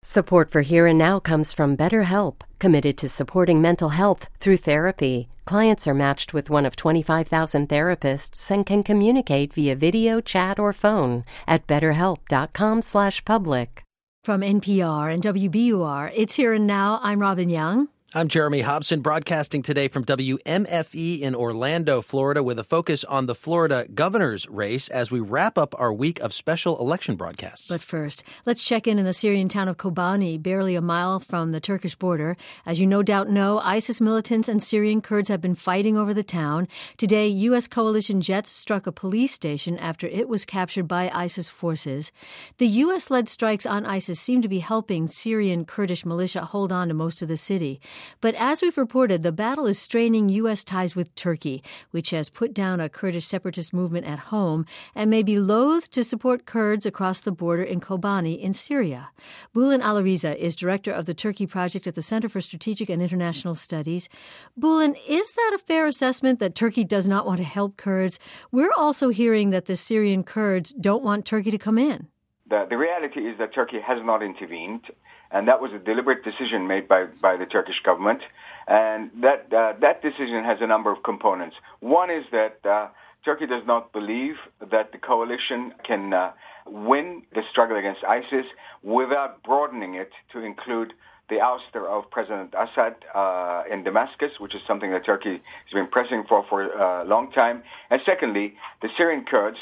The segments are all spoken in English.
Support for Here and Now comes from BetterHelp, committed to supporting mental health through therapy. Clients are matched with one of 25,000 therapists and can communicate via video, chat, or phone at betterhelp.com/public. From NPR and WBUR, it's Here and Now. I'm Robin Young. I'm Jeremy Hobson, broadcasting today from WMFE in Orlando, Florida, with a focus on the Florida governor's race as we wrap up our week of special election broadcasts. But first, let's check in the Syrian town of Kobani, barely a mile from the Turkish border. As you no doubt know, ISIS militants and Syrian Kurds have been fighting over the town. Today, U.S. coalition jets struck a police station after it was captured by ISIS forces. The U.S.-led strikes on ISIS seem to be helping Syrian Kurdish militia hold on to most of the city. But as we've reported, the battle is straining U.S. ties with Turkey, which has put down a Kurdish separatist movement at home and may be loath to support Kurds across the border in Kobani in Syria. Bulin Alariza is director of the Turkey Project at the Center for Strategic and International Studies. Bulin, is that a fair assessment that Turkey does not want to help Kurds? We're also hearing that the Syrian Kurds don't want Turkey to come in. The reality is that Turkey has not intervened, and that was a deliberate decision made by the Turkish government. And that decision has a number of components. One is that Turkey does not believe that the coalition can win the struggle against ISIS without broadening it to include the ouster of President Assad in Damascus, which is something that Turkey has been pressing for a long time. And secondly, the Syrian Kurds,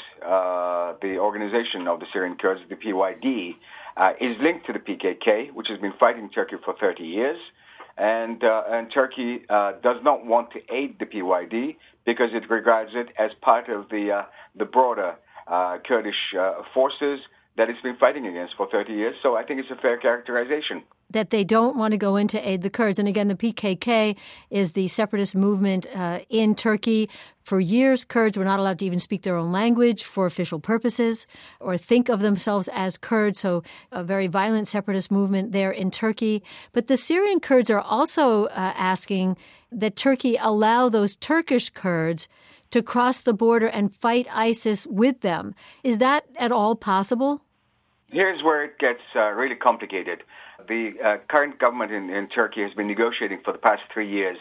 the organization of the Syrian Kurds, the PYD, is linked to the PKK, which has been fighting Turkey for 30 years. And Turkey does not want to aid the PYD because it regards it as part of the broader Kurdish forces that it's been fighting against for 30 years. So I think it's a fair characterization. That they don't want to go in to aid the Kurds. And again, the PKK is the separatist movement in Turkey. For years, Kurds were not allowed to even speak their own language for official purposes or think of themselves as Kurds, so a very violent separatist movement there in Turkey. But the Syrian Kurds are also asking that Turkey allow those Turkish Kurds to cross the border and fight ISIS with them. Is that at all possible? Here's where it gets really complicated. The current government in Turkey has been negotiating for the past 3 years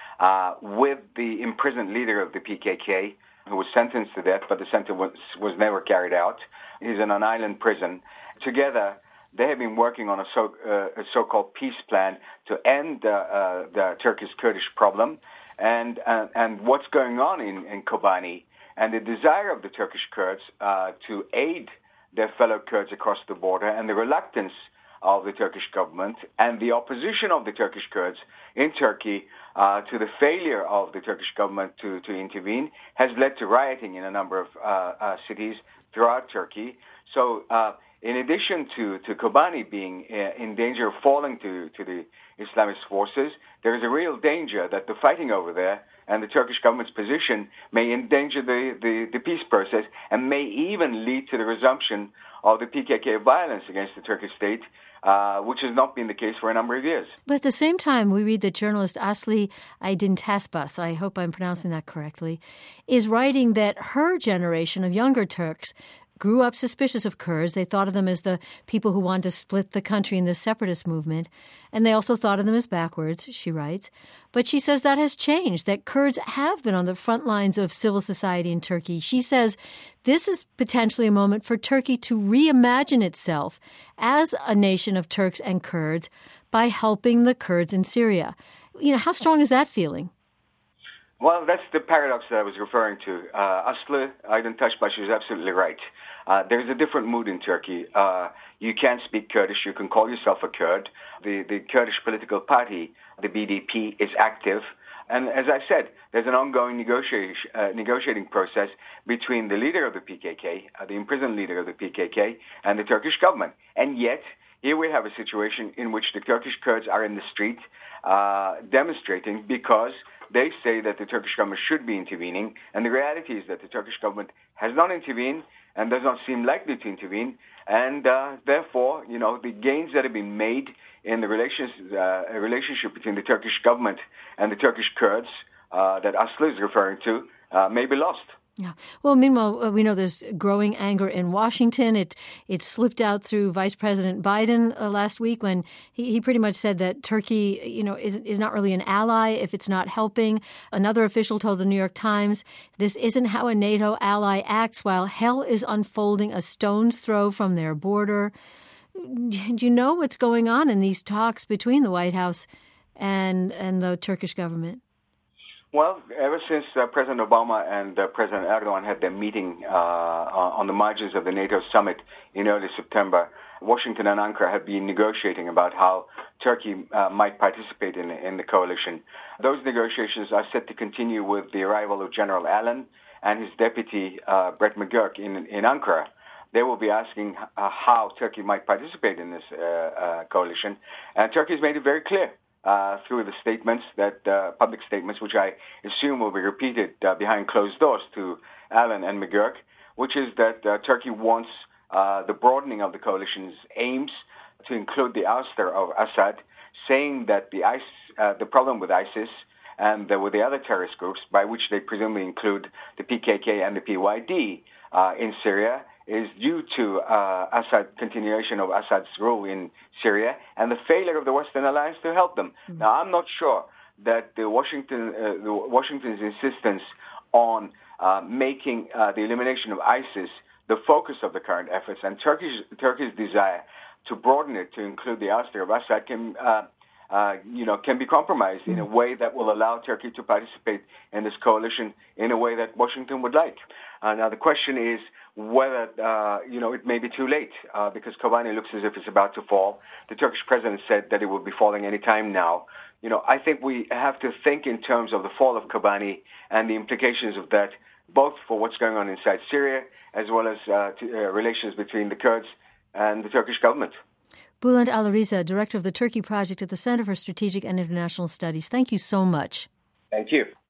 with the imprisoned leader of the PKK, who was sentenced to death, but the sentence was never carried out. He's in an island prison. Together, they have been working on a so-called peace plan to end the Turkish-Kurdish problem. And what's going on in Kobani and the desire of the Turkish Kurds to aid their fellow Kurds across the border and the reluctance of the Turkish government and the opposition of the Turkish Kurds in Turkey to the failure of the Turkish government to intervene has led to rioting in a number of cities throughout Turkey. So in addition to Kobani being in danger of falling to the Islamist forces, there is a real danger that the fighting over there and the Turkish government's position may endanger the peace process and may even lead to the resumption of the PKK violence against the Turkish state, which has not been the case for a number of years. But at the same time, we read that journalist Asli Aydin-Tasbas, I hope I'm pronouncing that correctly, is writing that her generation of younger Turks grew up suspicious of Kurds. They thought of them as the people who wanted to split the country in the separatist movement. And they also thought of them as backwards, she writes. But she says that has changed, that Kurds have been on the front lines of civil society in Turkey. She says this is potentially a moment for Turkey to reimagine itself as a nation of Turks and Kurds by helping the Kurds in Syria. You know, how strong is that feeling? Well, that's the paradox that I was referring to. Asli Aydin-Tasbas is absolutely right. There's a different mood in Turkey. You can speak Kurdish. You can call yourself a Kurd. The Kurdish political party, the BDP, is active. And as I said, there's an ongoing negotiating process between the leader of the PKK, the imprisoned leader of the PKK, and the Turkish government. And yet, here we have a situation in which the Turkish Kurds are in the street demonstrating because they say that the Turkish government should be intervening. And the reality is that the Turkish government has not intervened and does not seem likely to intervene. And therefore, you know, the gains that have been made in the relationship between the Turkish government and the Turkish Kurds that Asli is referring to may be lost. Yeah. Well, meanwhile, we know there's growing anger in Washington. It slipped out through Vice President Biden last week when he pretty much said that Turkey, is not really an ally if it's not helping. Another official told the New York Times, this isn't how a NATO ally acts while hell is unfolding a stone's throw from their border. Do you know what's going on in these talks between the White House and the Turkish government? Well, ever since President Obama and President Erdogan had their meeting on the margins of the NATO summit in early September, Washington and Ankara have been negotiating about how Turkey might participate in the coalition. Those negotiations are set to continue with the arrival of General Allen and his deputy, Brett McGurk, in Ankara. They will be asking how Turkey might participate in this coalition. And Turkey has made it very clear through the statements, public statements, which I assume will be repeated behind closed doors to Allen and McGurk, which is that Turkey wants the broadening of the coalition's aims to include the ouster of Assad, saying that the problem with ISIS and with the other terrorist groups, by which they presumably include the PKK and the PYD in Syria, is due to continuation of Assad's rule in Syria and the failure of the Western alliance to help them. Mm-hmm. Now, I'm not sure that Washington's insistence on making the elimination of ISIS the focus of the current efforts and Turkey's desire to broaden it to include the ouster of Assad can be compromised in a way that will allow Turkey to participate in this coalition in a way that Washington would like. Now, the question is whether, it may be too late because Kobani looks as if it's about to fall. The Turkish president said that it will be falling any time now. I think we have to think in terms of the fall of Kobani and the implications of that, both for what's going on inside Syria as well as relations between the Kurds and the Turkish government. Bulent Alariza, Director of the Turkey Project at the Center for Strategic and International Studies. Thank you so much. Thank you.